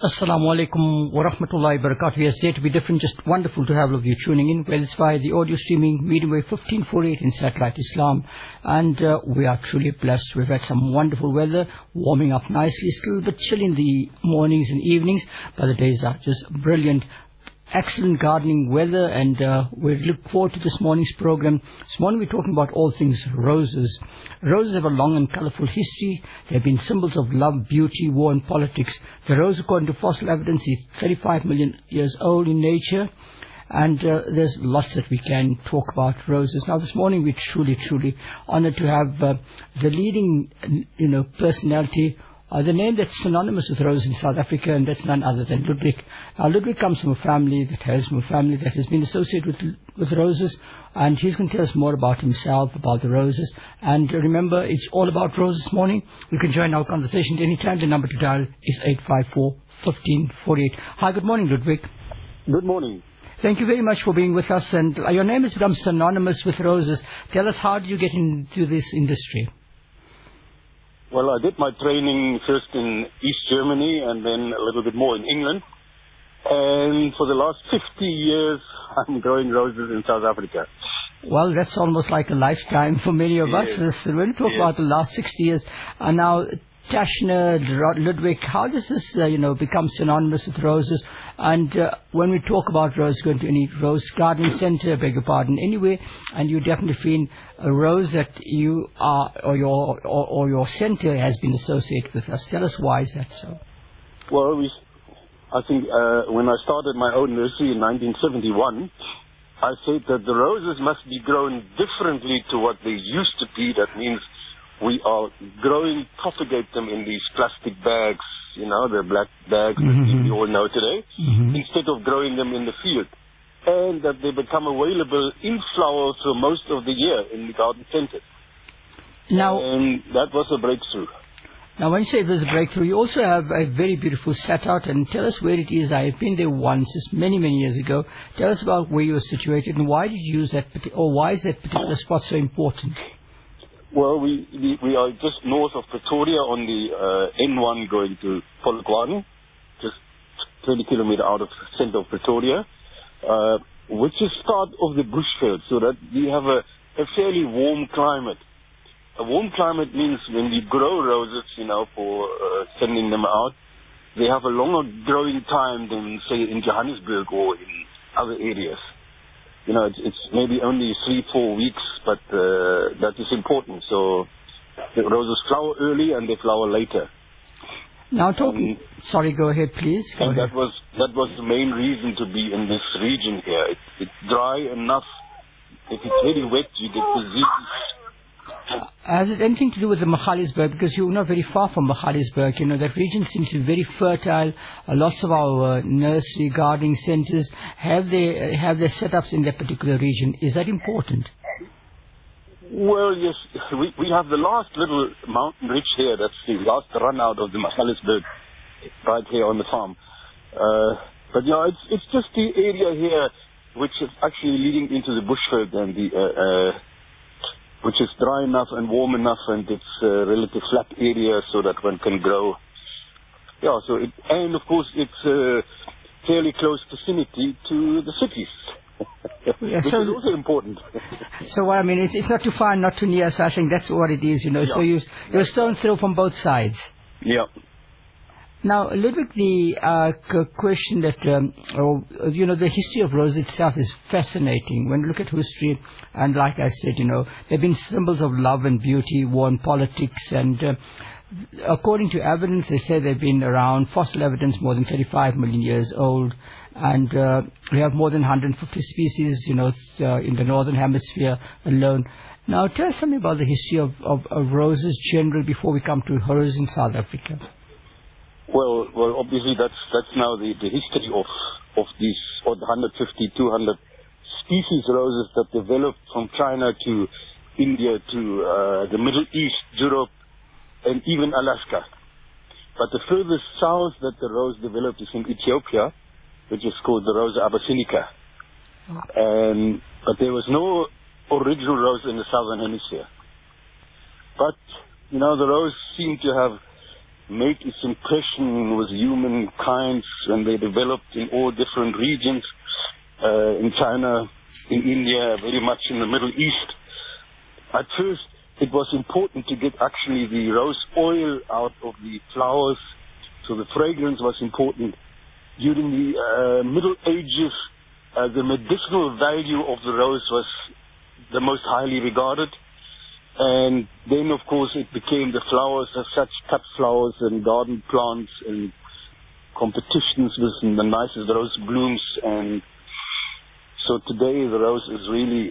Assalamu alaikum wa rahmatullahi wa barakatuh. Yes, day to be different, just wonderful to have all of you tuning in. Well, it's via the audio streaming, medium wave 1548 in Satellite Islam. And we are truly blessed. We've had some wonderful weather, warming up nicely, still a bit chilly in the mornings and evenings, but the days are just brilliant. Excellent gardening weather, and we look forward to this morning's program. This morning we're talking about all things roses. Roses have a long and colorful history. They've been symbols of love, beauty, war and politics. The rose, according to fossil evidence, is 35 million years old in nature. And there's lots that we can talk about roses. Now, this morning we're truly honored to have the leading, personality, the name that's synonymous with rose in South Africa, and that's none other than Ludwig. Now, Ludwig comes from a family that has been associated with roses, and he's going to tell us more about himself, about the roses. And remember, it's all about roses this morning. You can join our conversation at any time. The number to dial is 854-1548. Hi, good morning, Ludwig. Good morning. Thank you very much for being with us. And your name has become synonymous with roses. Tell us, how did you get into this industry? Well, I did my training first in East Germany and then a little bit more in England. And for the last 50 years, I'm growing roses in South Africa. Well, that's almost like a lifetime for many of us. When we talk about the last 60 years, and now Tashner, Ludwig, how does this, become synonymous with roses? And when we talk about roses, going to any rose garden center, beg your pardon, anyway, and you definitely feel a rose that you are, or your center has been associated with us. Tell us, why is that so? Well, I think when I started my own nursery in 1971, I said that the roses must be grown differently to what they used to be. That means we are propagate them in these plastic bags, the black bags that we all know today, instead of growing them in the field. And that they become available in flower for most of the year in the garden centers. And that was a breakthrough. Now, when you say it was a breakthrough, you also have a very beautiful set out, and tell us where it is. I have been there once, just many years ago. Tell us about where you were situated and why did you use that, or why is that particular spot so important? Well, we are just north of Pretoria on the N1 going to Polokwane, just 20 kilometers out of the center of Pretoria, which is part of the bushveld, so that we have a fairly warm climate. A warm climate means when we grow roses, for sending them out, they have a longer growing time than, say, in Johannesburg or in other areas. It's maybe only 3-4 weeks, but that is important. So the roses flower early and they flower later. Now, sorry, go ahead, please. That was the main reason to be in this region here. It's dry enough. If it's very wet, you get disease. Has it anything to do with the Magaliesberg? Because you're not very far from Magaliesberg. That region seems to be very fertile. Lots of our nursery gardening centers have their setups in that particular region. Is that important? Well, yes. We have the last little mountain ridge here. That's the last run out of the Magaliesberg right here on the farm. But it's just the area here which is actually leading into the bushveld and the which is dry enough and warm enough, and it's a relative flat area so that one can grow. Yeah, and of course it's fairly close proximity to the cities, which is also important. So what I mean, it's not too far and not too near, so I think that's what it is, Yeah. So you're a stone's throw from both sides. Yeah. Now, Ludwig, the question that, the history of rose itself is fascinating. When you look at history, and like I said, they've been symbols of love and beauty, war and politics, and according to evidence, they say they've been around, fossil evidence, more than 35 million years old, and we have more than 150 species, in the northern hemisphere alone. Now, tell us something about the history of roses generally before we come to roses in South Africa. Well, obviously that's now the history of these 150, 200 species roses that developed from China to India to the Middle East, Europe, and even Alaska. But the furthest south that the rose developed is in Ethiopia, which is called the Rosa abyssinica. But there was no original rose in the southern hemisphere. But, the rose seemed to have made its impression with humankind, and they developed in all different regions, in China, in India, very much in the Middle East. At first, it was important to get actually the rose oil out of the flowers, so the fragrance was important. During the Middle Ages, the medicinal value of the rose was the most highly regarded. And then, of course, it became the flowers as such, cut flowers and garden plants and competitions with the nicest rose blooms. And so today the rose is really,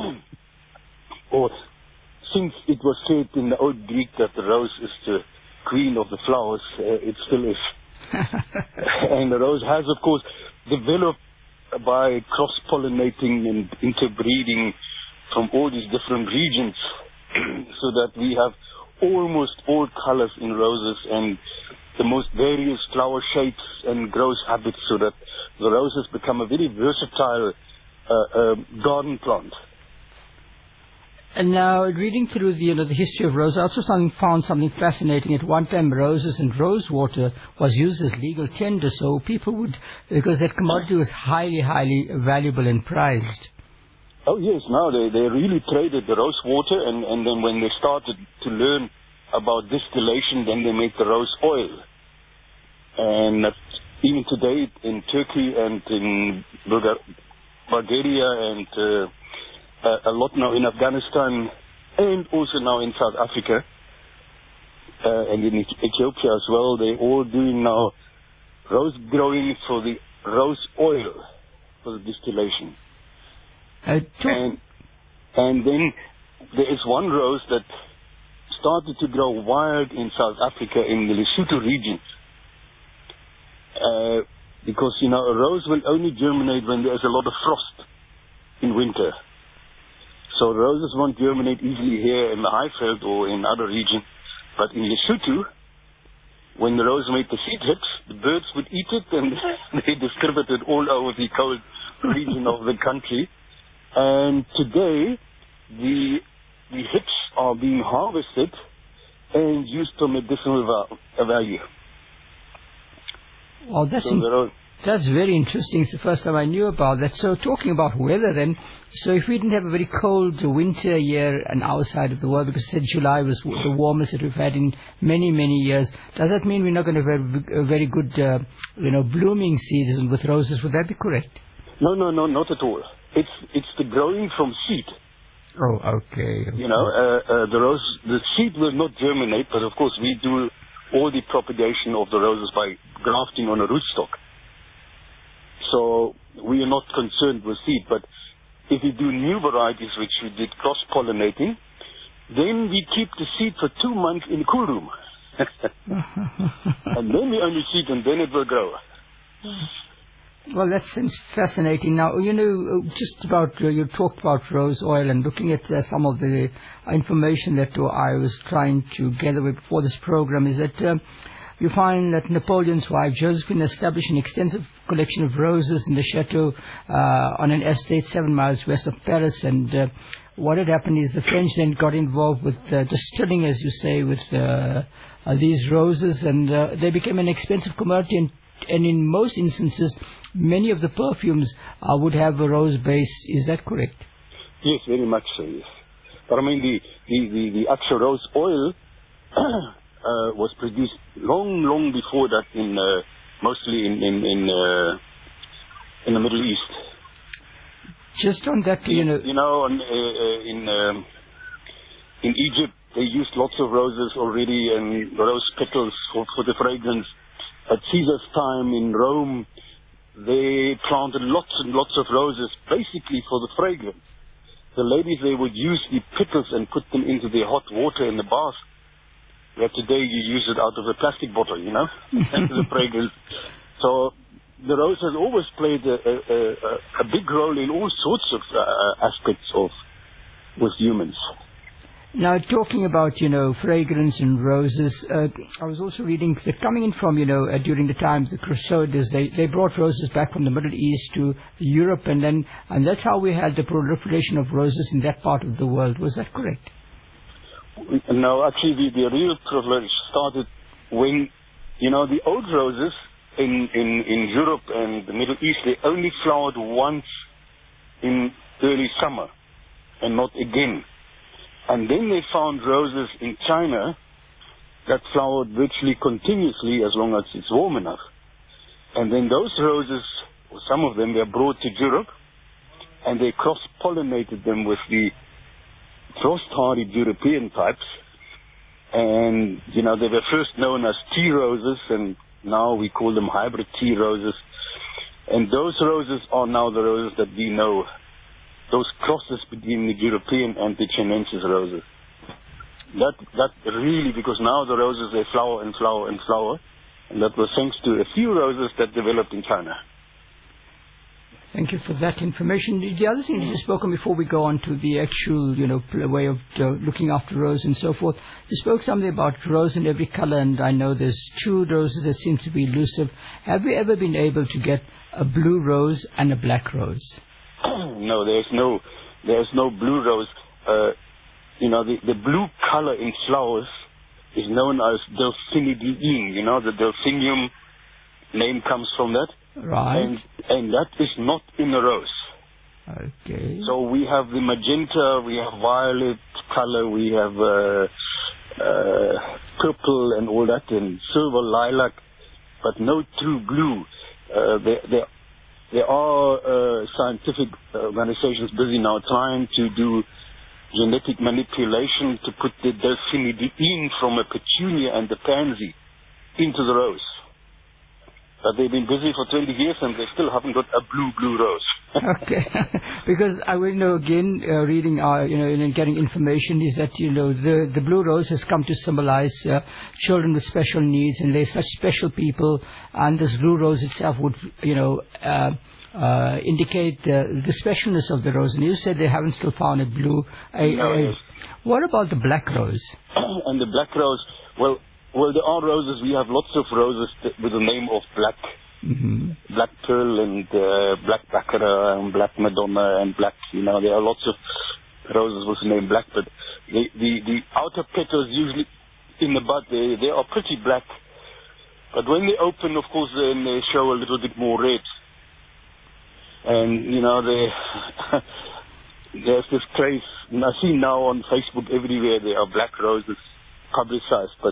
or since it was said in the old Greek that the rose is the queen of the flowers, it still is. And the rose has, of course, developed by cross-pollinating and interbreeding from all these different regions, so that we have almost all colors in roses and the most various flower shapes and growth habits, so that the rose has become a very versatile garden plant. And now, reading through the history of roses, I also found something fascinating. At one time, roses and rose water was used as legal tender, so people would, because that commodity was highly, highly valuable and prized. Oh yes, now they really traded the rose water, and then when they started to learn about distillation, then they made the rose oil. And even today in Turkey and in Bulgaria and a lot now in Afghanistan and also now in South Africa and in Ethiopia as well, they're all doing now rose growing for the rose oil for the distillation. And then there is one rose that started to grow wild in South Africa in the Lesotho region. Because, a rose will only germinate when there's a lot of frost in winter. So roses won't germinate easily here in the Highveld or in other regions. But in Lesotho, when the rose made the seed hips, the birds would eat it and they distributed all over the cold region of the country. And today, the hips are being harvested and used for medicinal value. Well, that's very interesting. It's the first time I knew about that. So talking about weather then, so if we didn't have a very cold winter year on our side of the world, because you said July was the warmest that we've had in many, many years, does that mean we're not going to have a very good, blooming season with roses? Would that be correct? No, not at all. It's the growing from seed. Oh, okay. The seed will not germinate, but of course we do all the propagation of the roses by grafting on a rootstock. So we are not concerned with seed, but if we do new varieties, which we did cross-pollinating, then we keep the seed for 2 months in the cool room. And then we only seed and then it will grow. Well, that seems fascinating. Now, just about, you talked about rose oil, and looking at some of the information that I was trying to gather before this program is that you find that Napoleon's wife, Josephine, established an extensive collection of roses in the chateau on an estate 7 miles west of Paris. And what had happened is the French then got involved with distilling, as you say, with these roses, and they became an expensive commodity. And in most instances, many of the perfumes would have a rose base. Is that correct? Yes, very much so, yes. But I mean, the actual rose oil was produced long before that, mostly in the Middle East. Just on that, in Egypt, they used lots of roses already and rose petals for the fragrance. At Caesar's time in Rome, they planted lots and lots of roses, basically for the fragrance. The ladies, they would use the petals and put them into the hot water in the bath. Where today you use it out of a plastic bottle, the fragrance. So the rose has always played a big role in all sorts of aspects with humans. Now, talking about, fragrance and roses, I was also reading that coming in from, during the times the Crusaders, they brought roses back from the Middle East to Europe, and that's how we had the proliferation of roses in that part of the world. Was that correct? No, actually, the real privilege started when, the old roses in Europe and the Middle East, they only flowered once in early summer and not again. And then they found roses in China that flowered virtually continuously as long as it's warm enough. And then those roses, or some of them, were brought to Europe, and they cross-pollinated them with the frost-hardy European types. And, they were first known as tea roses, and now we call them hybrid tea roses. And those roses are now the roses that we know, those crosses between the European and the Chinensis roses. That really, because now the roses, they flower and flower and flower, and that was thanks to a few roses that developed in China. Thank you for that information. The other thing you spoke on before we go on to the actual, way of looking after rose and so forth, you spoke something about rose in every color, and I know there's two roses that seem to be elusive. Have you ever been able to get a blue rose and a black rose? No, there's no blue rose. The blue color in flowers is known as delphinidiene. The delphinium name comes from that. Right. And that is not in a rose. Okay. So we have the magenta, we have violet color, we have purple and all that, and silver lilac, but no true blue. There are scientific organizations busy now trying to do genetic manipulation to put the delphinidiene from a petunia and the pansy into the rose. But they've been busy for 20 years and they still haven't got a blue rose. Okay. Because I will know again, reading, and getting information is that, the blue rose has come to symbolize children with special needs, and they're such special people, and this blue rose itself would, indicate the specialness of the rose. And you said they haven't still found a blue. Yes. What about the black rose? And the black rose, well, there are roses. We have lots of roses with the name of black. Mm-hmm. Black pearl and black baccarat and black madonna and black, there are lots of roses with the name black, but the outer petals usually in the bud, they are pretty black. But when they open, of course, then they show a little bit more red. And, there's this craze, and I see now on Facebook everywhere there are black roses publicized, but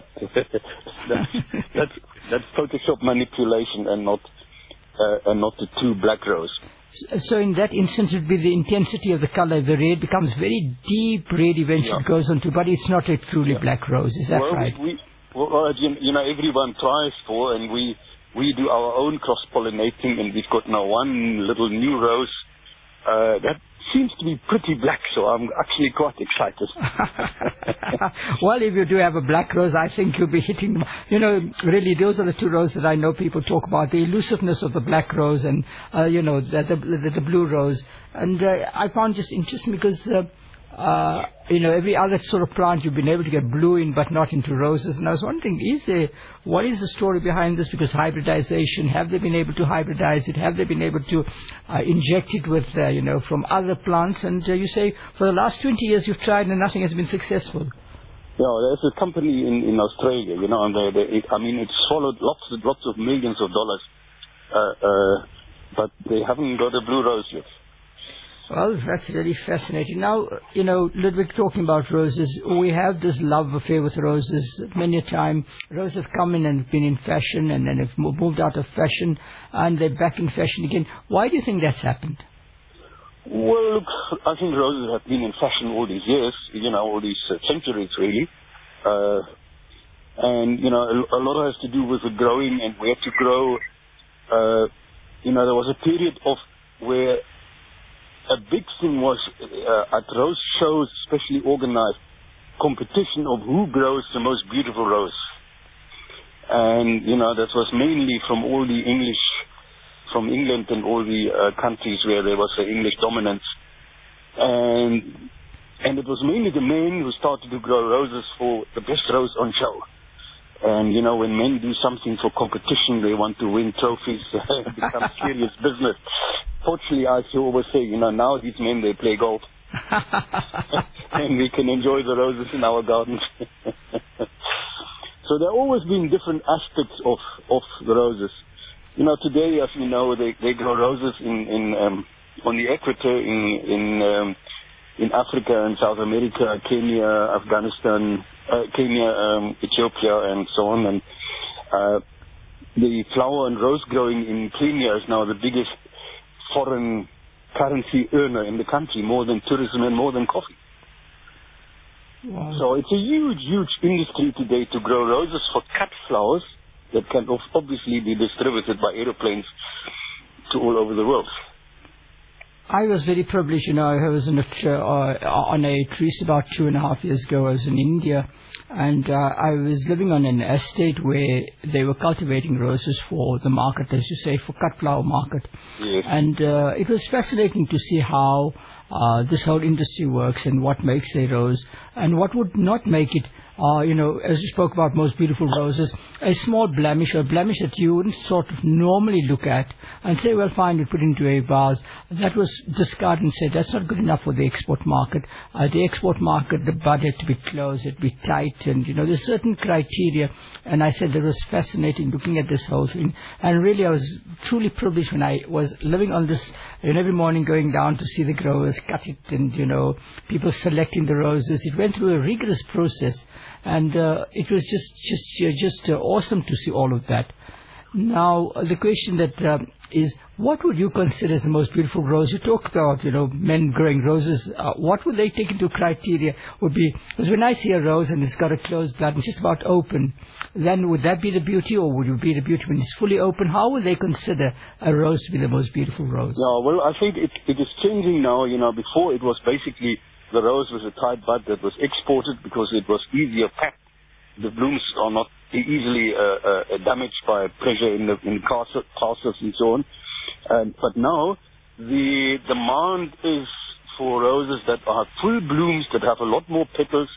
that's Photoshop manipulation and not the true black rose. So in that instance, it would be the intensity of the color. The red becomes very deep red eventually goes onto, but it's not a truly black rose. Is that right? Everyone tries for, and we do our own cross-pollinating, and we've got now one little new rose that seems to be pretty black, so I'm actually quite excited. Well, if you do have a black rose, I think you'll be hitting them. Really, those are the two roses that I know people talk about, the elusiveness of the black rose and, the blue rose. And I found just interesting because, every other sort of plant you've been able to get blue in, but not into roses. And I was wondering, what is the story behind this? Because hybridization, have they been able to hybridize it? Have they been able to inject it with, from other plants? And you say for the last 20 years you've tried and nothing has been successful. Yeah, there's a company in Australia, and it's swallowed lots of millions of dollars, but they haven't got a blue rose yet. Well, that's really fascinating. Now, Ludwig, talking about roses, we have this love affair with roses. Many a time, roses have come in and been in fashion, and then have moved out of fashion, and they're back in fashion again. Why do you think that's happened? Well, look, I think roses have been in fashion all these years, all these centuries, really. And, a lot has to do with the growing and where to grow. There was a period of where a big thing was at rose shows, especially organized, competition of who grows the most beautiful rose. And, that was mainly from all the English, from England and all the countries where there was an English dominance. And it was mainly the men who started to grow roses for the best rose on show. And, when men do something for competition, they want to win trophies. It becomes serious business. Fortunately, I always say, now these men, they play golf. And we can enjoy the roses in our gardens. So there have always been different aspects of the roses. You know, today, as we know, they grow roses on the equator in Africa and South America, Kenya, Afghanistan, Ethiopia, and so on. And the flower and rose growing in Kenya is now the biggest foreign currency earner in the country, more than tourism and more than coffee. Wow. So it's a huge, huge industry today to grow roses for cut flowers that can obviously be distributed by aeroplanes to all over the world. I was very privileged, you know. I was on a trip about 2.5 years ago. I was in India, and I was living on an estate where they were cultivating roses for the market, as you say, for cut flower market. Yes. And it was fascinating to see how this whole industry works and what makes a rose and what would not make it. You know, as you spoke about most beautiful roses, a small blemish or a blemish that you wouldn't sort of normally look at and say, well, fine, we put it into a vase. That was discarded and said, that's not good enough for the export market. The export market, the bud had to be closed, it had to be tight, and, you know, there's certain criteria. And I said that was fascinating looking at this whole thing. And really, I was truly privileged when I was living on this, and every morning going down to see the growers cut it and, you know, people selecting the roses. It went through a rigorous process. And it was just awesome to see all of that. Now, the question that is, what would you consider as the most beautiful rose? You talked about, you know, men growing roses. What would they take into criteria? Would be, because when I see a rose and it's got a closed bud and just about open, then would that be the beauty, or would it be the beauty when it's fully open? How would they consider a rose to be the most beautiful rose? Yeah, well, I think it is changing now. You know, before it was basically the rose was a tight bud that was exported because it was easier packed. The blooms are not easily damaged by pressure in casters and so on. But now the demand is for roses that are full blooms, that have a lot more petals,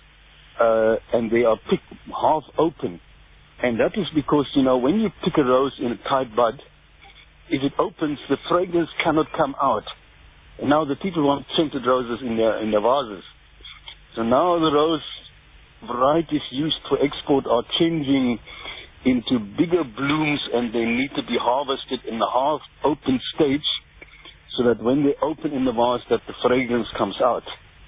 and they are picked half open. And that is because, you know, when you pick a rose in a tight bud, if it opens, the fragrance cannot come out. And now the people want scented roses in their vases. So now the rose varieties used for export are changing into bigger blooms, and they need to be harvested in the half open stage so that when they open in the vase that the fragrance comes out.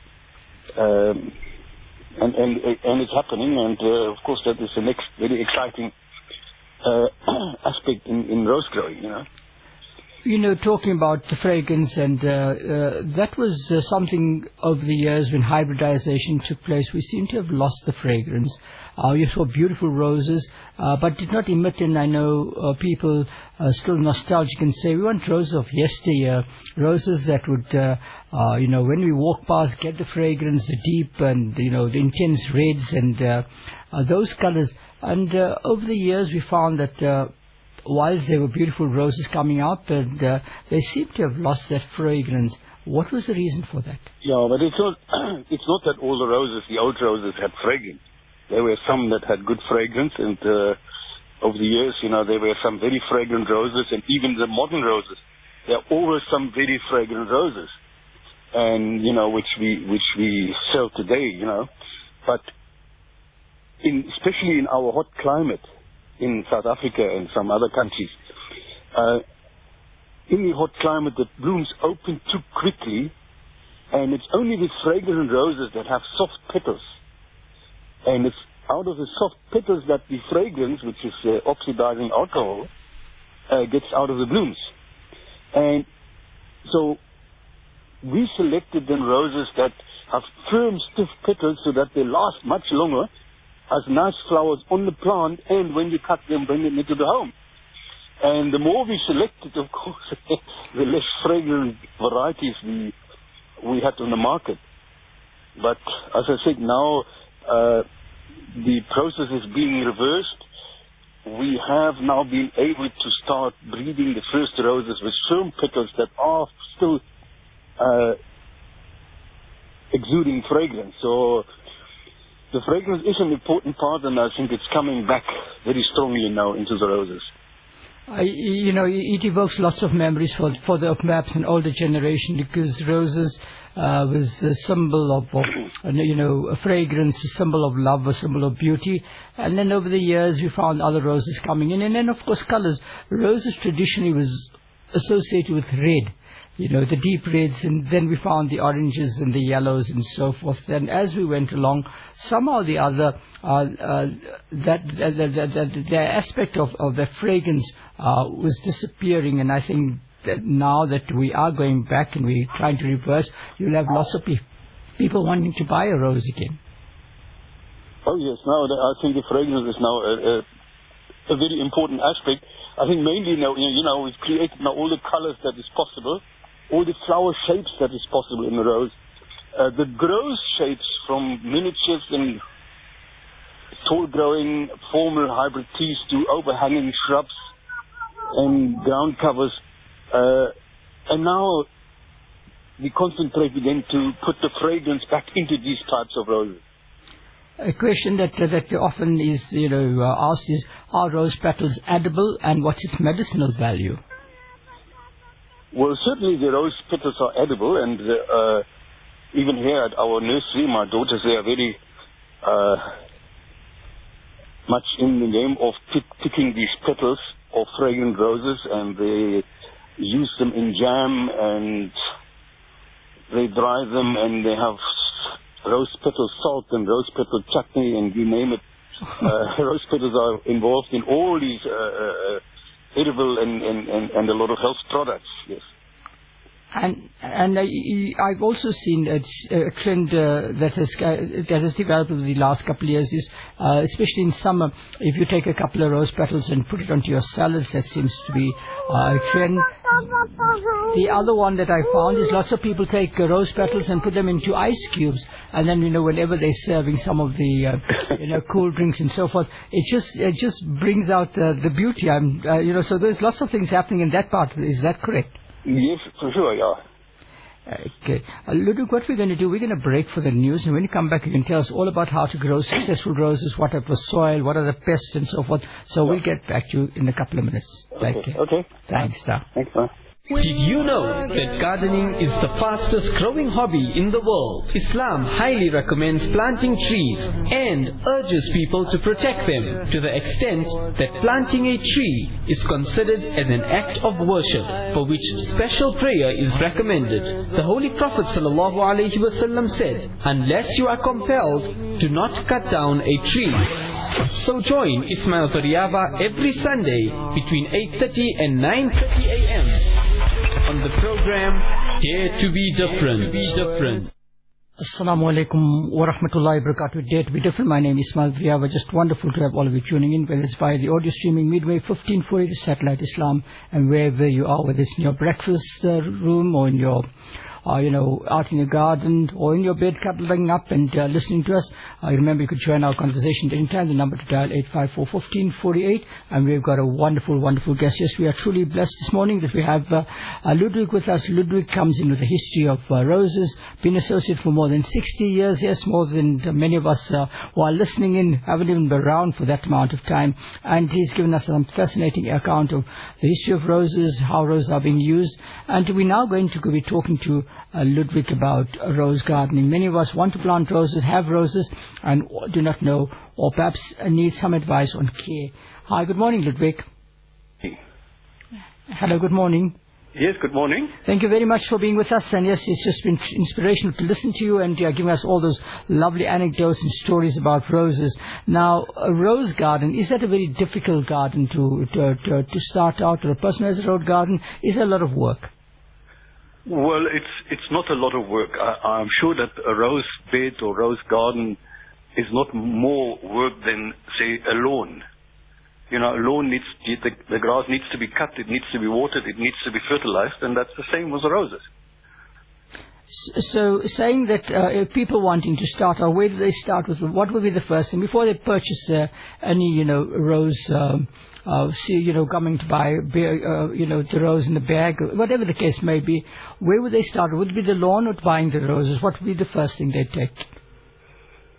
And it's happening, and of course that is the next very exciting aspect in rose growing, you know. You know, talking about the fragrance, and that was something over the years when hybridization took place. We seem to have lost the fragrance. You saw beautiful roses, but did not emit, and I know people are still nostalgic and say, we want roses of yesteryear, roses that would, you know, when we walk past, get the fragrance, the deep and, you know, the intense reds and those colors. And over the years, we found that whilst there were beautiful roses coming up, and they seem to have lost that fragrance. What was the reason for that? Yeah, but it's not that all the roses, the old roses, had fragrance. There were some that had good fragrance, and over the years, you know, there were some very fragrant roses, and even the modern roses, there are always some very fragrant roses, and, you know, which we sell today, you know. But especially in our hot climate, in South Africa and some other countries, in the hot climate, the blooms open too quickly, and it's only the fragrant roses that have soft petals. And it's out of the soft petals that the fragrance, which is oxidizing alcohol, gets out of the blooms. And so we selected then roses that have firm, stiff petals so that they last much longer, as nice flowers on the plant, and when you cut them, bring them into the home. And the more we selected, of course, the less fragrant varieties we had on the market. But as I said, now the process is being reversed. We have now been able to start breeding the first roses with firm petals that are still exuding fragrance. So the fragrance is an important part, and I think it's coming back very strongly now into the roses. It evokes lots of memories for perhaps an older generation, because roses was a symbol of a fragrance, a symbol of love, a symbol of beauty. And then over the years we found other roses coming in, and then of course colors. Roses traditionally was associated with red, the deep reds, and then we found the oranges and the yellows and so forth. And as we went along, somehow or the other, the aspect of the fragrance was disappearing. And I think that now that we are going back and we're trying to reverse, you'll have lots of people wanting to buy a rose again. Oh yes, now I think the fragrance is now a very important aspect. I think mainly now, we've created now all the colors that is possible, all the flower shapes that is possible in the rose. The grows shapes from miniatures and tall growing formal hybrid trees to overhanging shrubs and ground covers. And now we concentrate again to put the fragrance back into these types of roses. A question that often is asked is, are rose petals edible, and what's its medicinal value? Well, certainly the rose petals are edible, and even here at our nursery, my daughters, they are very much in the game of picking these petals of fragrant roses, and they use them in jam, and they dry them, and they have rose petal salt and rose petal chutney, and you name it. Rose petals are involved in all these edible and a lot of health products. Yes. And I've also seen a trend that has developed over the last couple of years is, especially in summer, if you take a couple of rose petals and put it onto your salads, that seems to be a trend. The other one that I found is lots of people take rose petals and put them into ice cubes, and then whenever they're serving some of the cool drinks and so forth, it just brings out the beauty. So there's lots of things happening in that part. Is that correct? Yes, for sure, yeah. Okay. Ludwig, what we're going to do, we're going to break for the news, and when you come back, you can tell us all about how to grow successful roses, what type of soil, what are the pests, and so forth. So we'll get back to you in a couple of minutes. Okay. Thanks, sir. Thanks, sir. Did you know that gardening is the fastest growing hobby in the world? Islam highly recommends planting trees and urges people to protect them, to the extent that planting a tree is considered as an act of worship, for which special prayer is recommended. The Holy Prophet ﷺ said, "Unless you are compelled, do not cut down a tree." So join Ismail Tariava every Sunday between 8:30 and 9:30 a.m. on the program Dare to be Different. Assalamu alaikum wa rahmatullahi wa barakatuh. Dare to be different. My name is Ismail Tariava. Just wonderful to have all of you tuning in, whether it's via the audio streaming Midway 1540 to Satellite Islam, and wherever you are, whether it's in your breakfast room or in your out in your garden or in your bed cuddling up and listening to us. Remember, you could join our conversation at any time. The number to dial 854-1548, and we've got a wonderful, wonderful guest. Yes, we are truly blessed this morning that we have Ludwig with us. Ludwig comes in with a history of roses, been associated for more than 60 years, yes, more than many of us who are listening in haven't even been around for that amount of time, and he's given us some fascinating account of the history of roses, how roses are being used, and we're now going to be talking to Ludwig about rose gardening. Many of us want to plant roses, have roses, and do not know, or perhaps need some advice on care. Hi, good morning, Ludwig. Hello, good morning. Yes, good morning. Thank you very much for being with us, and yes, it's just been inspirational to listen to you, and you're giving us all those lovely anecdotes and stories about roses. Now, a rose garden, is that a very difficult garden to start out, or a person who has a rose garden, is a lot of work? Well, it's not a lot of work. I'm sure that a rose bed or rose garden is not more work than, say, a lawn. A lawn the grass needs to be cut, it needs to be watered, it needs to be fertilized, and that's the same with the roses. So, saying that people wanting to start, or where do they start with? What would be the first thing before they purchase any, rose? Coming to buy, the rose in the bag, whatever the case may be, where would they start? Would it be the lawn or buying the roses? What would be the first thing they'd take?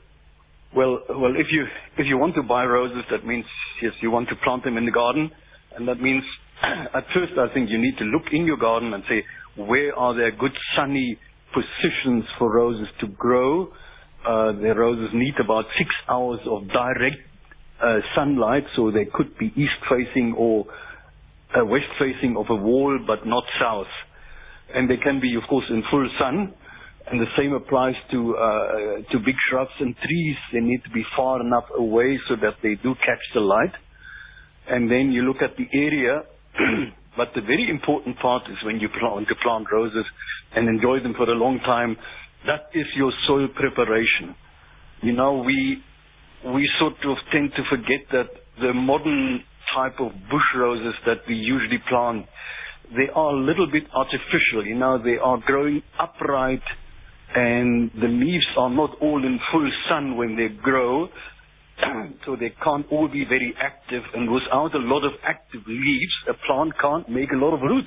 Well, if you want to buy roses, that means, yes, you want to plant them in the garden. And that means, at first, I think you need to look in your garden and say, where are there good sunny positions for roses to grow? The roses need about 6 hours of direct sunlight, so they could be east-facing or west-facing of a wall, but not south. And they can be, of course, in full sun. And the same applies to big shrubs and trees. They need to be far enough away so that they do catch the light. And then you look at the area. But the very important part is when you want to plant roses and enjoy them for a long time, that is your soil preparation. You know, we sort of tend to forget that the modern type of bush roses that we usually plant, they are a little bit artificial. You know, they are growing upright and the leaves are not all in full sun when they grow, so they can't all be very active. And without a lot of active leaves, a plant can't make a lot of roots.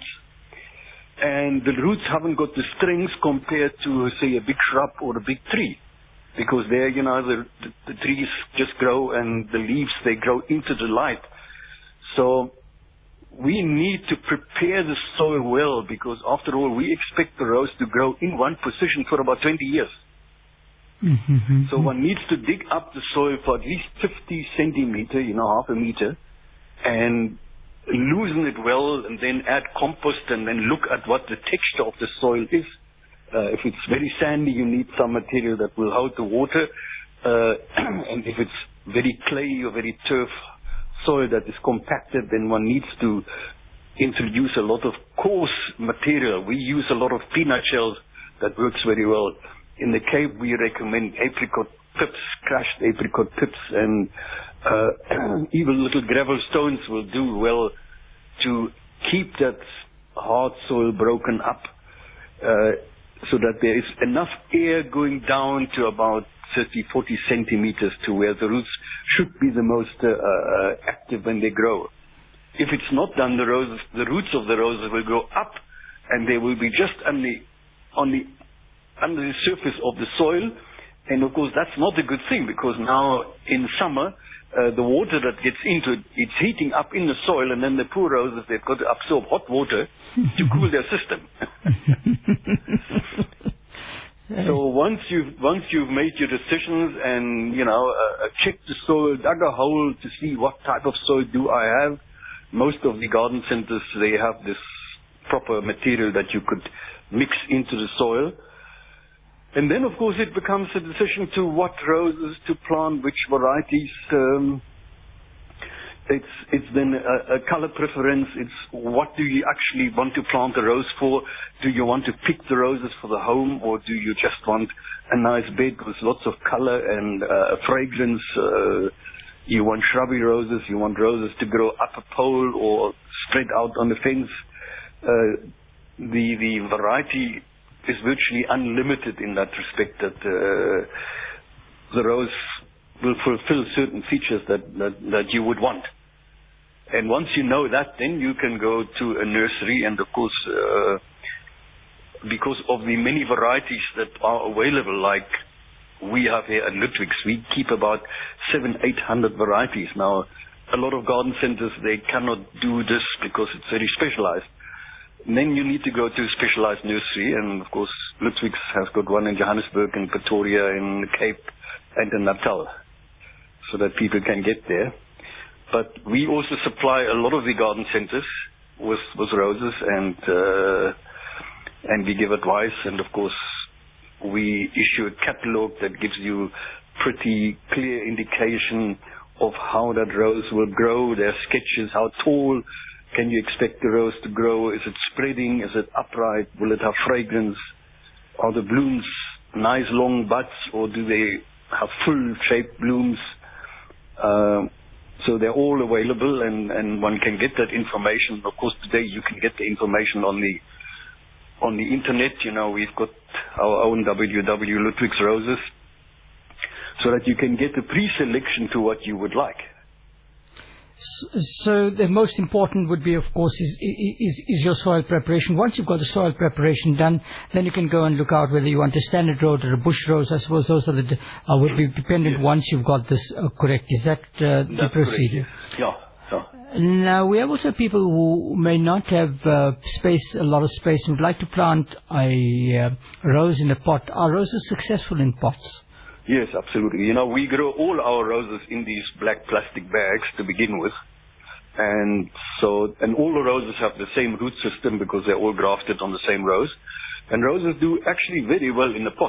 And the roots haven't got the strength compared to, say, a big shrub or a big tree. Because there, you know, the trees just grow and the leaves, they grow into the light. So we need to prepare the soil well, because after all, we expect the rose to grow in one position for about 20 years. Mm-hmm. So one needs to dig up the soil for at least 50 centimeter, you know, half a meter, and loosen it well, and then add compost, and then look at what the texture of the soil is. If it's very sandy, you need some material that will hold the water. And if it's very clay or very turf soil that is compacted, then one needs to introduce a lot of coarse material. We use a lot of peanut shells. That works very well. In the Cape, we recommend apricot pips, crushed apricot pips, and even little gravel stones will do well to keep that hard soil broken up, so that there is enough air going down to about 30, 40 centimeters to where the roots should be the most active when they grow. If it's not done, the roots of the roses will grow up, and they will be just under the surface of the soil. And of course, that's not a good thing, because now in summer, the water that gets into it, it's heating up in the soil, and then the poor roses, they've got to absorb hot water to cool their system. So once you've made your decisions and, you know, checked the soil, dug a hole to see what type of soil do I have, most of the garden centers, they have this proper material that you could mix into the soil. And then, of course, it becomes a decision to what roses to plant, which varieties. It's then a color preference. It's what do you actually want to plant a rose for? Do you want to pick the roses for the home, or do you just want a nice bed with lots of color and fragrance? You want shrubby roses. You want roses to grow up a pole or spread out on the fence. The variety is virtually unlimited in that respect, that the rose will fulfill certain features that you would want. And once you know that, then you can go to a nursery, and of course, because of the many varieties that are available, like we have here at Ludwig's, we keep about 700-800 varieties. Now, a lot of garden centers, they cannot do this because it's very specialized. And then you need to go to a specialized nursery, and of course, Ludwig's has got one in Johannesburg, in Pretoria, in the Cape, and in Natal, so that people can get there. But we also supply a lot of the garden centers with roses, and we give advice, and of course, we issue a catalog that gives you pretty clear indication of how that rose will grow. There are sketches, how tall can you expect the rose to grow? Is it spreading? Is it upright? Will it have fragrance? Are the blooms nice long buds, or do they have full-shaped blooms? So they're all available, and one can get that information. Of course, today you can get the information on the internet. You know, we've got our own www.Ludwig's Roses, so that you can get a pre-selection to what you would like. So the most important would be, of course, is your soil preparation. Once you've got the soil preparation done, then you can go and look out whether you want a standard rose or a bush rose. I suppose those are would be dependent. Yes. Once you've got this correct. Is that the procedure? Correct. Yeah. So. Now, we have also people who may not have a lot of space, and would like to plant a rose in a pot. Are roses successful in pots? Yes, absolutely. We grow all our roses in these black plastic bags to begin with. And all the roses have the same root system because they're all grafted on the same rose. And roses do actually very well in a pot.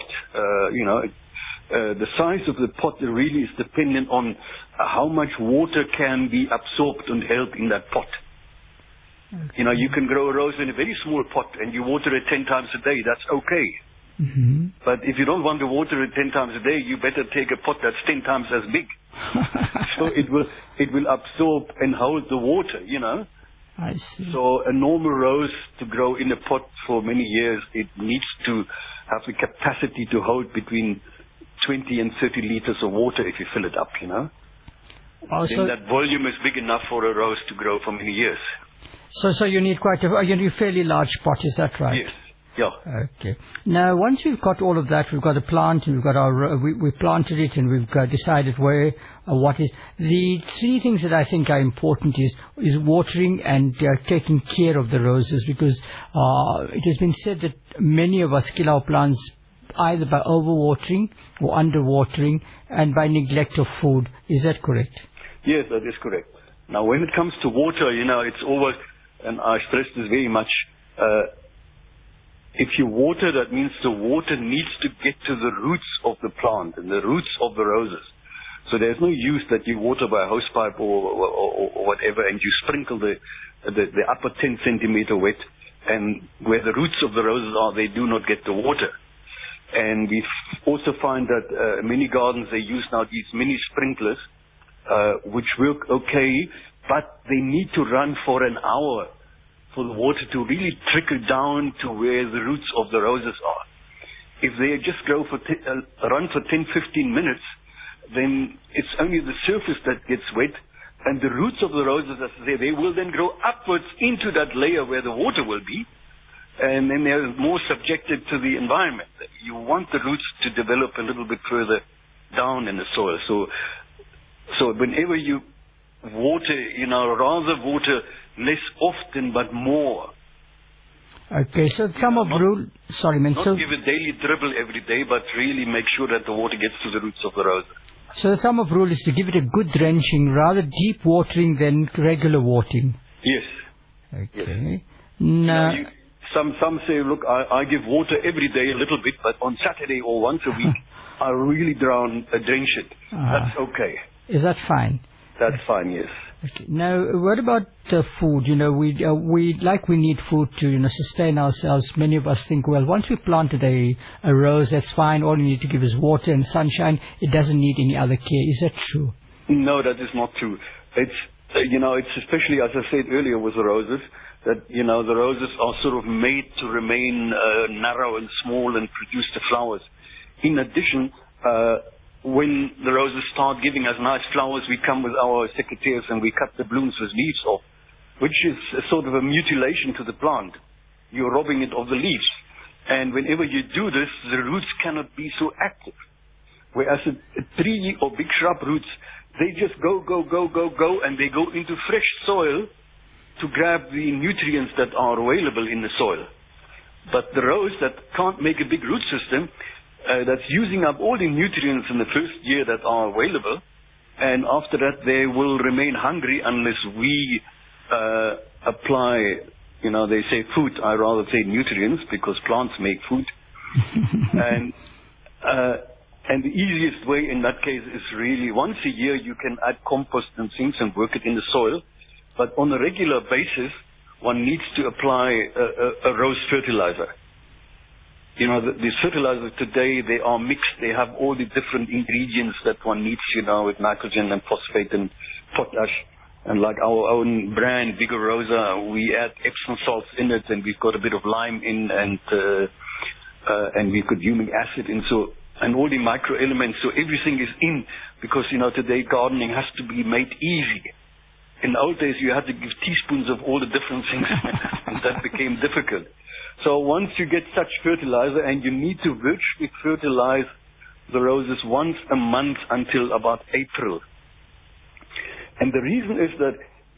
The size of the pot really is dependent on how much water can be absorbed and held in that pot. Okay. You can grow a rose in a very small pot and you water it 10 times a day. That's okay. Mm-hmm. But if you don't want to water it 10 times a day, you better take a pot that's 10 times as big. So it will absorb and hold the water, I see. So a normal rose to grow in a pot for many years, it needs to have the capacity to hold between 20 and 30 liters of water if you fill it up, Also, then that volume is big enough for a rose to grow for many years. So you need you need a fairly large pot, is that right? Yes. Yeah. Okay. Now, once we've got all of that, we've got a plant, and we've got we planted it, and we've decided where, what is. The three things that I think are important is watering and taking care of the roses, because it has been said that many of us kill our plants either by overwatering or underwatering and by neglect of food. Is that correct? Yes, that is correct. Now, when it comes to water, it's always, and I stress this very much, if you water, that means the water needs to get to the roots of the plant and the roots of the roses. So there's no use that you water by a hosepipe or whatever, and you sprinkle the upper 10 centimeter wet, and where the roots of the roses are, they do not get the water. And we also find that many gardens, they use now these mini sprinklers, which work okay, but they need to run for an hour for the water to really trickle down to where the roots of the roses are. If they just run for 10, 15 minutes, then it's only the surface that gets wet, and the roots of the roses, as I say, they will then grow upwards into that layer where the water will be, and then they're more subjected to the environment. You want the roots to develop a little bit further down in the soil. So whenever you water, rather water less often but more. Okay, so some of rule. Sorry, man. Not give a daily dribble every day, but really make sure that the water gets to the roots of the roses. So the sum of rule is to give it a good drenching, rather deep watering than regular watering. Yes. Okay. Yes. Now, some say, look, I give water every day a little bit, but on Saturday or once a week, I really drench it. That's okay. Is that fine? That's fine, yes. Okay. Now, what about food? We need food to sustain ourselves. Many of us think, well, once we've planted a rose, that's fine. All you need to give is water and sunshine. It doesn't need any other care. Is that true? No, that is not true. It's it's especially, as I said earlier, with the roses, that the roses are sort of made to remain narrow and small and produce the flowers. In addition, when the roses start giving us nice flowers, we come with our secateurs and we cut the blooms with leaves off, which is a sort of a mutilation to the plant. You're robbing it of the leaves. And whenever you do this, the roots cannot be so active. Whereas a tree or big shrub roots, they just go, and they go into fresh soil to grab the nutrients that are available in the soil. But the rose that can't make a big root system, that's using up all the nutrients in the first year that are available, and after that they will remain hungry unless we apply, they say food, I rather say nutrients, because plants make food. And the easiest way in that case is really once a year you can add compost and things and work it in the soil, but on a regular basis one needs to apply a rose fertilizer. These fertilizers today, they are mixed. They have all the different ingredients that one needs, with nitrogen and phosphate and potash. And like our own brand, Vigorosa, we add Epsom salts in it, and we've got a bit of lime in, and we've got humic acid in, and all the microelements. So everything is in, because, today gardening has to be made easy. In the old days, you had to give teaspoons of all the different things, and that became difficult. So once you get such fertilizer, and you need to virtually fertilize the roses once a month until about April. And the reason is that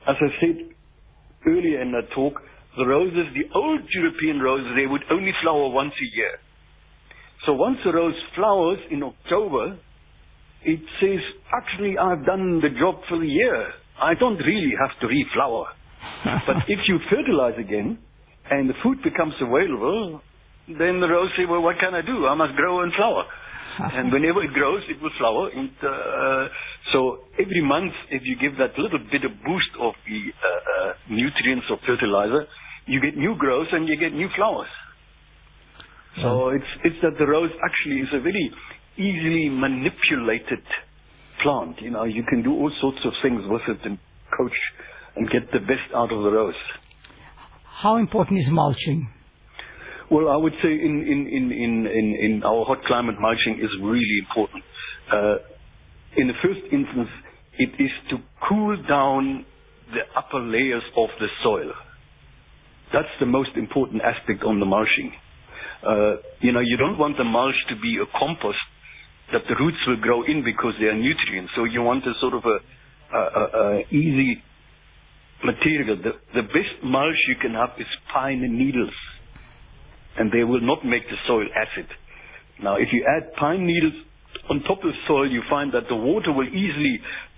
as I said earlier in that talk, the roses, the old European roses, they would only flower once a year. So once a rose flowers in October, it says, actually, I've done the job for the year. I don't really have to reflower. But if you fertilize again, and the food becomes available, then the rose say, well, what can I do? I must grow and flower. And whenever it grows, it will flower. And so every month, if you give that little bit of boost of the nutrients of fertilizer, you get new growth and you get new flowers. So it's that the rose actually is a very easily manipulated plant. You know, you can do all sorts of things with it and coach and get the best out of the rose. How important is mulching? Well, I would say in our hot climate, mulching is really important. In the first instance, it is to cool down the upper layers of the soil. That's the most important aspect on the mulching. You don't want the mulch to be a compost that the roots will grow in because they are nutrients. So you want a sort of a easy material. The best mulch you can have is pine needles, and they will not make the soil acid. Now, if you add pine needles on top of the soil, you find that the water will easily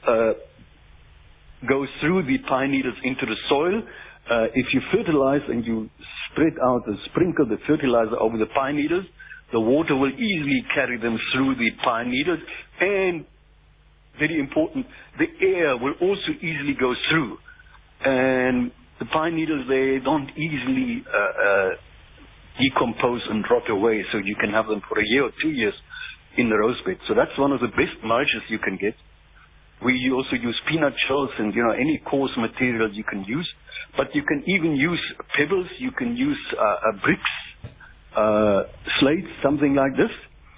go through the pine needles into the soil. If you fertilize and you spread out and sprinkle the fertilizer over the pine needles, the water will easily carry them through the pine needles, and very important, the air will also easily go through. And the pine needles, they don't easily decompose and rot away, so you can have them for a year or 2 years in the rose bed. So that's one of the best mulches you can get. We also use peanut shells and, any coarse material you can use. But you can even use pebbles, you can use bricks, slates, something like this.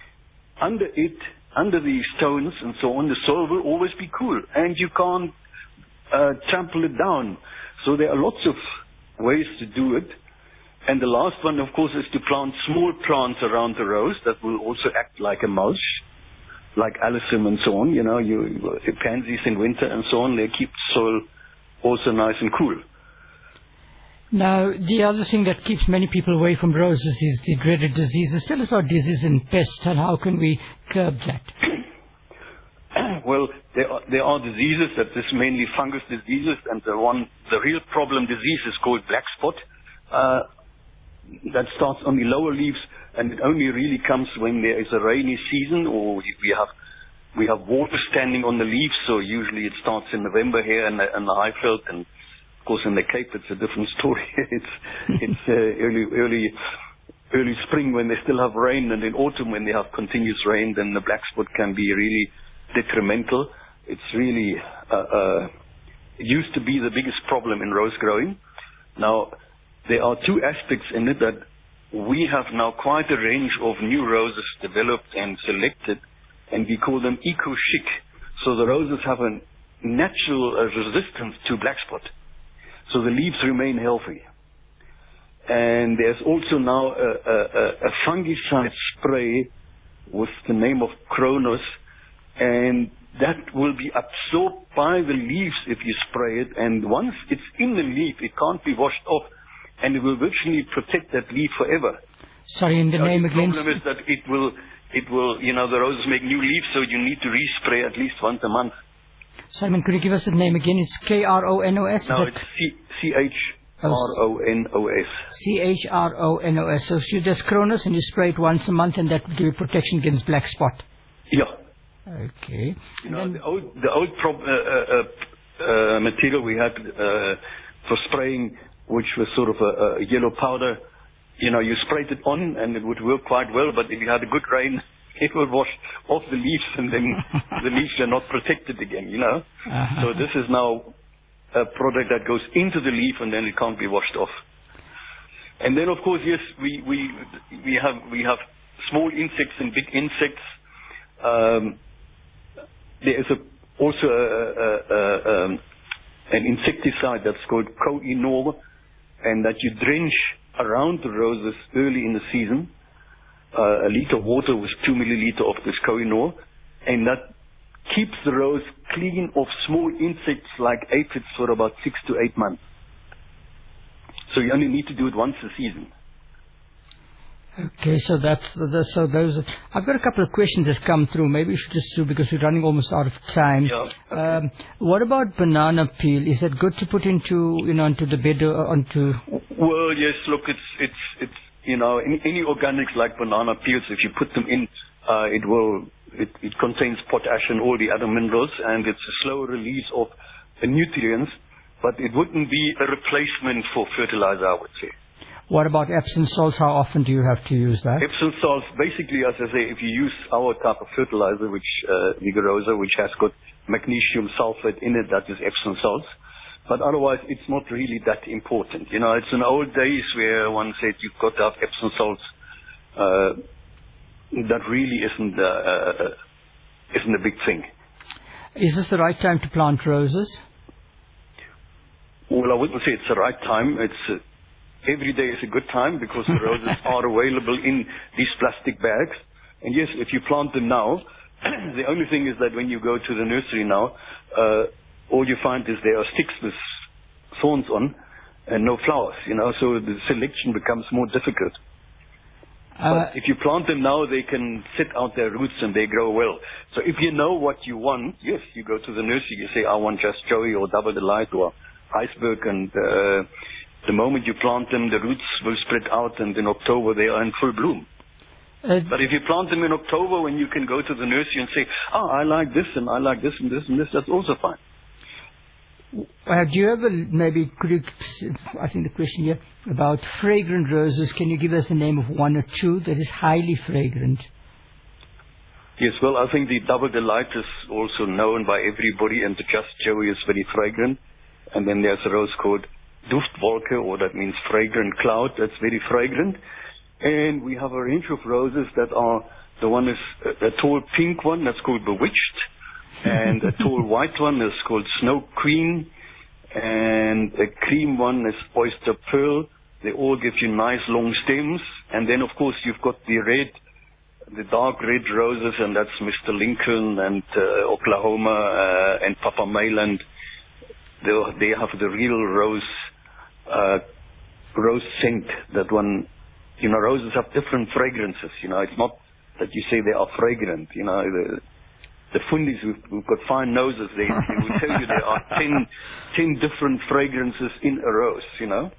Under the stones and so on, the soil will always be cool, and you can't trample it down. So there are lots of ways to do it. And the last one, of course, is to plant small plants around the rose that will also act like a mulch, like alyssum and so on. Pansies in winter and so on, they keep the soil also nice and cool. Now, the other thing that keeps many people away from roses is the dreaded diseases. Tell us about disease and pests, and how can we curb that? Well, there are diseases that is mainly fungus diseases, and the real problem disease is called black spot. That starts on the lower leaves, and it only really comes when there is a rainy season, or we have water standing on the leaves. So usually it starts in November here in the Highveld, and of course in the Cape it's a different story. it's early spring when they still have rain, and in autumn when they have continuous rain, then the black spot can be really detrimental. It's really it used to be the biggest problem in rose growing. Now, there are two aspects in it, that we have now quite a range of new roses developed and selected, and we call them eco-chic. So the roses have a natural resistance to black spot. So the leaves remain healthy. And there's also now a fungicide spray with the name of Kronos, and that will be absorbed by the leaves if you spray it. And once it's in the leaf, it can't be washed off, and it will virtually protect that leaf forever. Sorry, in the name again? The problem is that it will, the roses make new leaves, so you need to respray at least once a month. Simon, could you give us the name again? It's Kronos? No, it's Chronos. Chronos. So there's Kronos, and you spray it once a month, and that will give you protection against black spot. Yeah. Okay. The old material we had for spraying, which was sort of a yellow powder, you sprayed it on and it would work quite well, but if you had a good rain, it would wash off the leaves, and then the leaves are not protected again, So this is now a product that goes into the leaf, and then it can't be washed off. And then, of course, yes, we have small insects and big insects. There is also an insecticide that's called Koh-i-Noor, and that you drench around the roses early in the season. A liter of water with 2 milliliter of this Koh-i-Noor, and that keeps the rose clean of small insects like aphids for about 6 to 8 months. So you only need to do it once a season. Okay, so so those. I've got a couple of questions that's come through. Maybe we should just do, because we're running almost out of time. Yeah. Okay. What about banana peel? Is it good to put into the bed or onto? Well, yes. Look, it's any organics like banana peels. If you put them in, it contains potash and all the other minerals, and it's a slow release of the nutrients. But it wouldn't be a replacement for fertilizer, I would say. What about Epsom salts? How often do you have to use that? Epsom salts, basically, as I say, if you use our type of fertilizer, which Vigorosa, which has got magnesium sulfate in it, that is Epsom salts. But otherwise, it's not really that important. It's in old days where one said you've got to have Epsom salts. That really isn't a big thing. Is this the right time to plant roses? Well, I wouldn't say it's the right time. Every day is a good time, because the roses are available in these plastic bags. And yes, if you plant them now, the only thing is that when you go to the nursery now, all you find is there are sticks with thorns on and no flowers, so the selection becomes more difficult. But if you plant them now, they can set out their roots and they grow well. So if you know what you want, yes, you go to the nursery, you say, I want just Joey or Double Delight or Iceberg, and the moment you plant them, the roots will spread out, and in October they are in full bloom. But if you plant them in October, when you can go to the nursery and say, I like this, and I like this, and this, and this, that's also fine. Do you ever, I think the question here about fragrant roses, can you give us the name of one or two that is highly fragrant? Yes, well, I think the Double Delight is also known by everybody, and the Just Joey is very fragrant. And then there's a rose called Duftwolke, or that means fragrant cloud. That's very fragrant. And we have a range of roses that are, the one is a tall pink one, that's called Bewitched. And a tall white one is called Snow Queen. And a cream one is Oyster Pearl. They all give you nice long stems. And then, of course, you've got the dark red roses, and that's Mr. Lincoln and Oklahoma and Papa Mayland. They have the real rose scent. That one, roses have different fragrances. It's not that you say they are fragrant. The fundis who've got fine noses, they will tell you there are 10 different fragrances in a rose.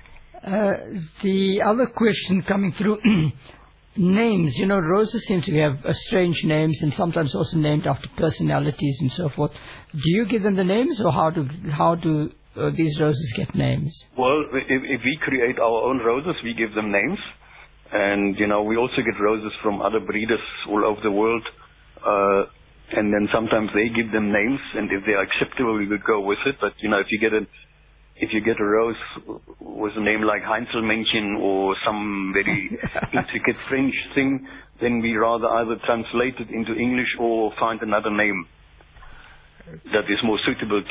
The other question coming through. Names, roses seem to have strange names, and sometimes also named after personalities and so forth. Do you give them the names, or how do these roses get names? Well, if we create our own roses, we give them names. And, we also get roses from other breeders all over the world. And then sometimes they give them names, and if they are acceptable, we would go with it. But, if you get a rose with a name like Heinzelmännchen or some very intricate French thing, then we rather either translate it into English or find another name that is more suitable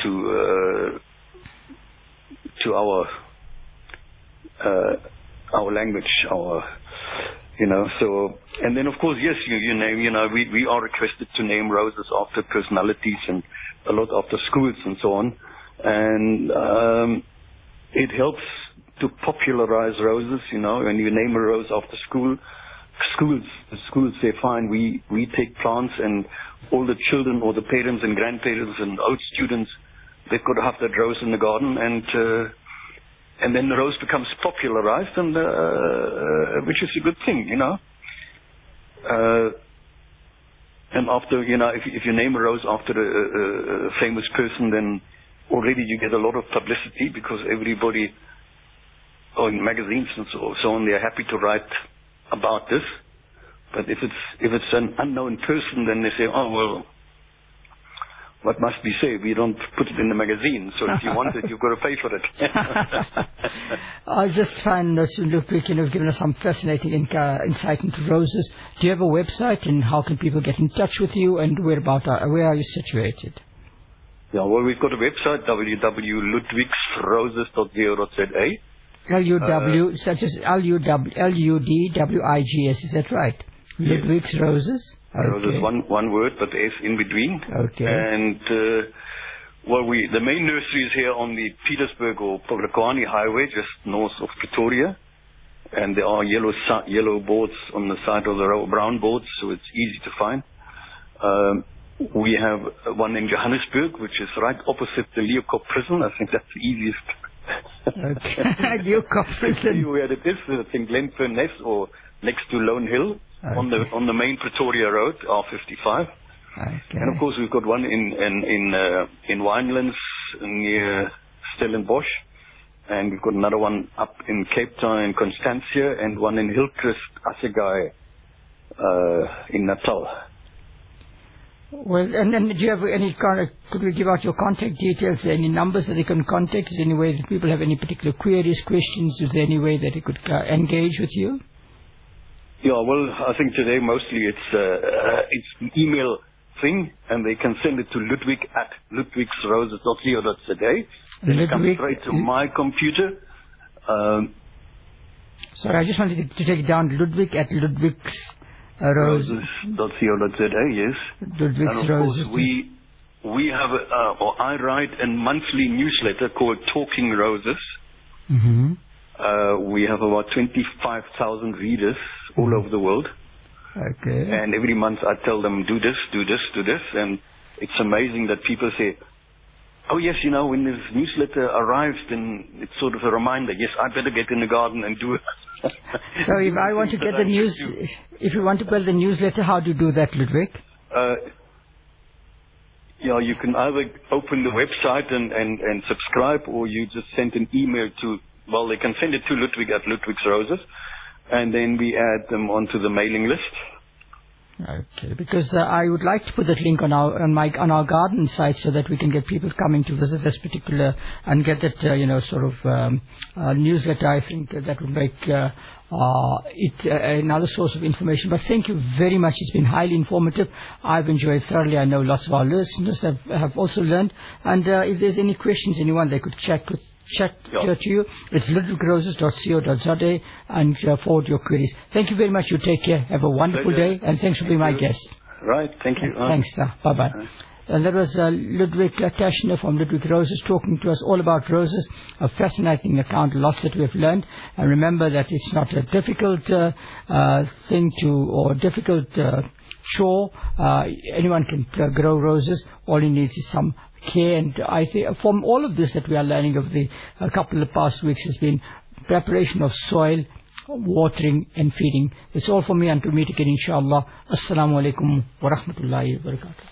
to our language, So, and then of course, yes, you name. We are requested to name roses after personalities and a lot after schools and so on. And it helps to popularize roses, when you name a rose after schools say, fine, we take plants, and all the children or the parents and grandparents and old students, they've got to have that rose in the garden, and then the rose becomes popularized, and which is a good thing, And after, if you name a rose after a famous person, then already you get a lot of publicity, because everybody, in magazines and so on, they are happy to write about this. But if it's an unknown person, then they say, what must we say? We don't put it in the magazine. So if you want it, you've got to pay for it. I just find that Ludwig, given us some fascinating insight into roses. Do you have a website, and how can people get in touch with you, and where are you situated? Yeah, well, we've got a website, www.ludwigsroses.co.za. LUW, such as LUDWIGS, is that right? Ludwig's Roses. Okay. Roses, one word, but S in between. Okay. And the main nursery is here on the Petersburg or Polokwane Highway, just north of Pretoria. And there are yellow boards on the side of the road, brown boards, so it's easy to find. We have one in Johannesburg, which is right opposite the Leeuwkop prison. I think that's the easiest. Okay. Leeuwkop prison. Where it is, I think Glenferness or next to Lone Hill, okay, on the main Pretoria Road, R55. Okay. And of course we've got one in Winelands near Stellenbosch. And we've got another one up in Cape Town in Constantia, and one in Hillcrest, Assegai, in Natal. Well, and then do you have any could we give out your contact details, any numbers that they can contact? Is there any way that people have any particular queries, questions? Is there any way that they could engage with you? Yeah, well, I think today mostly it's email thing, and they can send it to ludwig@ludwigsroses.co.za. It comes straight to my computer. Sorry, I just wanted to take it down. Ludwig@ludwigsroses.co.za, yes. Ludwig's and of Roses. course, we have, I write a monthly newsletter called Talking Roses. Mm-hmm. We have about 25,000 readers all over the world. Okay. And every month I tell them, do this, do this, do this. And it's amazing that people say, oh yes, when this newsletter arrives, then it's sort of a reminder. Yes, I better get in the garden and do it. So if I want to get the news, if you want to get the newsletter, how do you do that, Ludwig? You can either open the website and subscribe, or you just send an email to, well, they can send it to Ludwig@LudwigsRoses, and then we add them onto the mailing list. Okay, because I would like to put that link on our garden site so that we can get people coming to visit this particular and get that newsletter. I think that would make it another source of information. But thank you very much. It's been highly informative. I've enjoyed thoroughly. I know lots of our listeners have also learned. And if there's any questions, anyone they could check here to you, it's ludwigroses.co.za and forward your queries. Thank you very much. You take care. Have a wonderful day, and thanks for being my guest. Right. Thank you. Thanks, sir. Bye-bye. And that was Ludwig Teschner from Ludwig Roses talking to us all about roses. A fascinating account, lots that we've learned. And remember that it's not a difficult difficult chore. Anyone can grow roses. All he needs is some care. And I think from all of this that we are learning over the couple of past weeks has been preparation of soil, watering and feeding. It's all for me. Until meet again, inshallah. Assalamu alaikum wa rahmatullahi wa barakatuh.